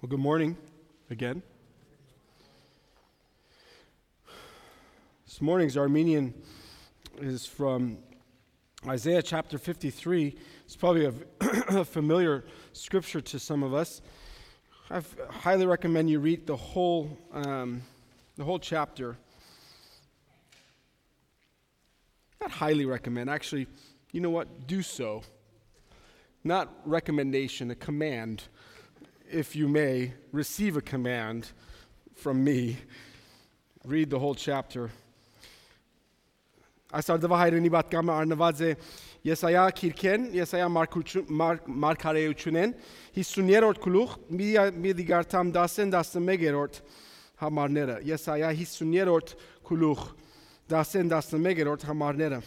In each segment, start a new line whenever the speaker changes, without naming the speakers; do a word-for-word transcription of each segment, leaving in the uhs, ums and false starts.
Well, good morning again. This morning's Armenian is from Isaiah chapter fifty-three. It's probably a, a familiar scripture to some of us. I highly recommend you read the whole, um, the whole chapter. Not highly recommend, actually, you know what? Do so. Not recommendation, a command. If you may, receive a command from me. Read the whole chapter. Այսօր դվա հայրենի պատկամը արնված է Եսայա քիրքեն, Եսայա մարգարեությունեն, հիսուներորդ գլուխ, մի դիգարտամ դասեն դասմեգերորդ համարները, Եսայա հիսուներորդ գլուխ, դասեն դասմեգերորդ համարները։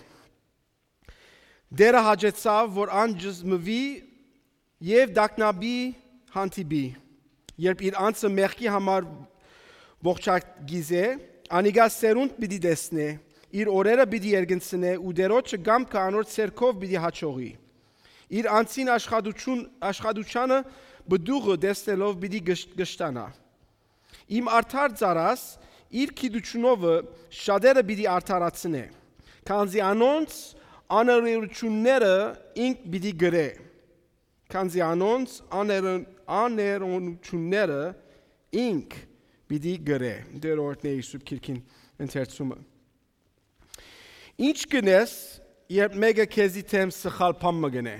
Դերը հաջեցավ, որ անջզմվի եւ դակնաբի հանդիպի, երբ իր անձը մեղքի համար ողջագիզ է, անիգա սերունդ պիտի տեսնե, իր օրերը պիտի երգնցնե ու դերոջը գամքը անոր ցերքով պիտի հաճողի։ Իր անձին աշխատություն աշխատությանը բդուղը դեսնելով պիտի գշտանա։ Իմ արդար ծարաս իր քիդությունովը շատերը պիտի արդարացնե, քանզի անոնց աներությունները ինք պիտի գրե։ Քանզի անոնց աներությունները ինք պիտի գրե։ Դերորդն է Հիսուս քիրքին ընթերցումը։ Ինչ գնես, երբ մեկը քեզի թեմ սխալ բան մգնե։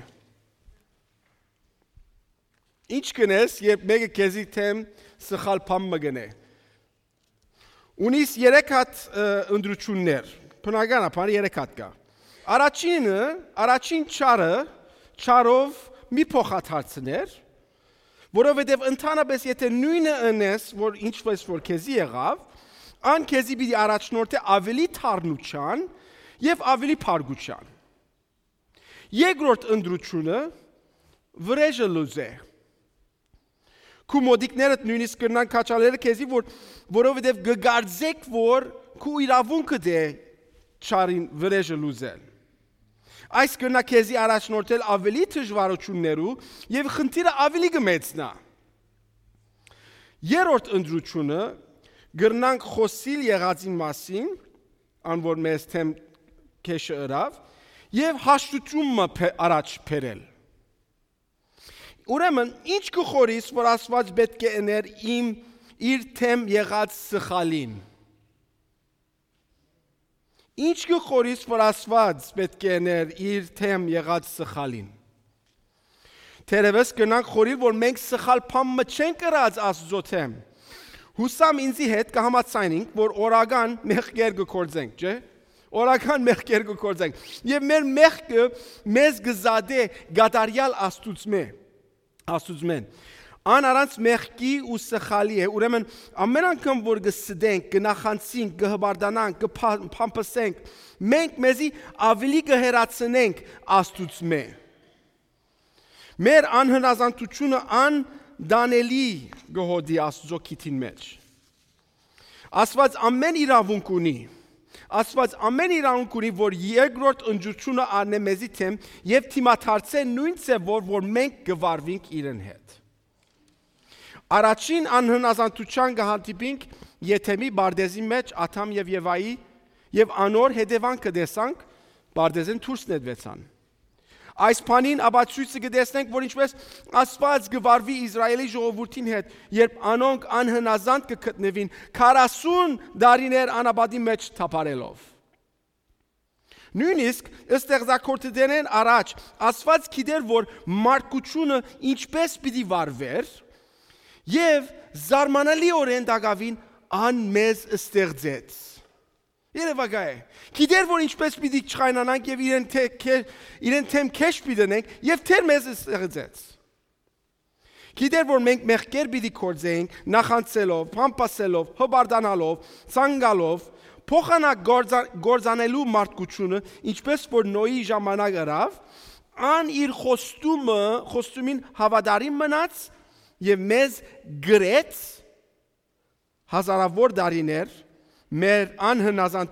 Ինչ գնես, երբ մեկը քեզի թեմ սխալ բան մգնե։ Ունիս երեք հատ ընդրություններ, բնականաբար երեք հատ կա։ Առաջինը, առաջին չարը, չարով մի փոխաթարցներ, որովհետև ընդհանրապես եթե նույնը ընես, որ ինչպես որ քեզի եղավ, ան քեզի պիտի առաջնորդե ավելի թարնության եւ ավելի փարգության։ Երկրորդ ընդրությունը վրեժը լուզե։ Քու մոդիկներդ նույնիսկ կրնան քաչալերը քեզի, որ որովհետև գգարձեք, որ քու իրավունքը դե չարին վրեժը լուզել։ Այս կրնա քեզի առաջնորդել ավելի դժվարություններու եւ խնդիրը ավելի կմեծնա։ Երրորդ ընդրությունը գրնանք խոսիլ եղածին մասին, ան որ մեզ թեմ քեշը ըրավ, եւ հաշտությունը առաջ բերել։ Ուրեմն ինչ կխորիս, որ Աստված պետք է ըներ իմ իր թեմ եղած սխալին։ Ինչ կխորիս, որ Աստված պետք է ըներ իր թեմ եղած սխալին։ Թերևս կնանք խորիլ, որ մենք սխալ բան չենք կրած Աստծո թեմ։ Հուսամ ինձի հետ կհամաձայնենք, որ օրական մեղքեր կգործենք, չէ՞։ Օրական մեղքեր կգործենք։ Եվ մեր մեղքը մեզ գզադե գադարյալ Աստուծմե։ Աստուծմեն։ Ան առանց մեղքի ու սխալի է, ուրեմն ամեն անգամ որ գսդենք, գնախանցենք, գհբարդանանք, գփամփսենք, մենք մեզի ավելի կհերացնենք Աստուծմե։ Մեր անհնազանդությունը անդանելի գոհդի Աստծո քիթին մեջ։ Աստված ամեն իրավունք ունի։ Աստված ամեն իրավունք ունի, որ երկրորդ ընջությունը առնե մեզի թեմ եւ թիմաթարցե նույն ծևով, որ մենք գվարվենք իրեն հետ։ Առաջին անհնազանդության կհանդիպենք Եթեմի Բարդեզի մեջ Աթամ եւ Եվայի եւ անոր հետևանքը տեսանք, Բարդեզեն դուրս նետվեցան։ Այս բանին ապացույցը կտեսնենք, որ ինչպես Աստված գվարվի Իսրայելի ժողովրդին հետ, երբ անոնք անհնազանդ կգտնվին քառասուն դարիներ անապատի մեջ թափարելով։ Նույնիսկ ստեղծագործությունն առաջ Աստված գիտեր, որ մարդկությունը ինչպես պիտի վարվեր, եւ զարմանալիորեն դակավին անմեզ ստեղծեց։ Երևակայ է։ Գիտեր, որ ինչպես պիտի չխայնանանք եւ իրեն իրեն թեմ քեշ պիտենենք եւ թեր մեզ ստեղծեց։ Գիտեր, որ մենք մեղքեր պիտի կործենք նախանցելով, փամփասելով, հբարդանալով, ցանգալով, փոխանակ գործանելու մարդկությունը, ինչպես որ Նոյի ժամանակ ըրավ, ան իր խոստումը, խոստումին հավատարիմ մնաց եւ մեզ գրեց հազարավոր դարիներ մեր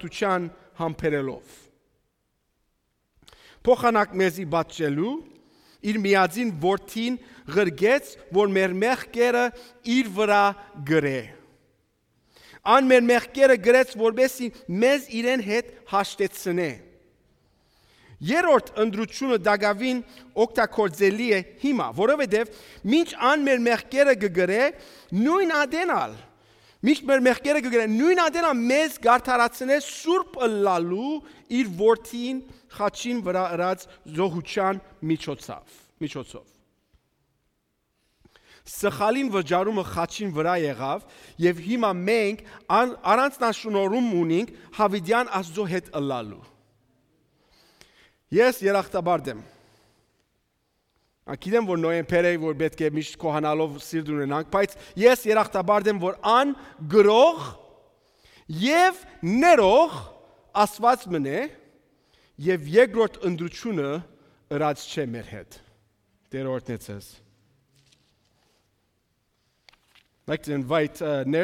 անհնազանդության համբերելով։ Փոխանակ մեզի բացելու իր միածին որդին ղրգեց, որ մեր մեղքերը իր վրա գրե։ Ան մեր մեղքերը գրեց, որպեսզի մեզ իրեն հետ հաշտեցնե։ Երրորդ ընդրությունը Դագավին օգտագործելի է հիմա, որովհետև մինչ ան մեր մեղքերը կգրե, նույն ադենալ, մինչ մեր մեղքերը կգրե, նույն ադենալ մեզ գարթարացնե սուրբ ըլլալու իր որդին խաչին վրա ըրած զոհության միջոցով, միջոցով։ Սխալին վճարումը խաչին վրա եղավ, եւ հիմա մենք առանձնաշնորհում ունենք Հավիդյան Աստծո հետ ըլլալու։ Ես երախտաբարդ եմ։ Ակիդեմ, որ նոյեմբեր է, որ պետք է միշտ կոհանալով սիրտ ունենանք, բայց ես երախտաբարդ եմ, որ ան գրող եւ ներող Աստված մնե եւ երկրորդ ընդրությունը ըրած չէ մեր հետ։ Տեր օրհնեցես։ I'd like to invite uh,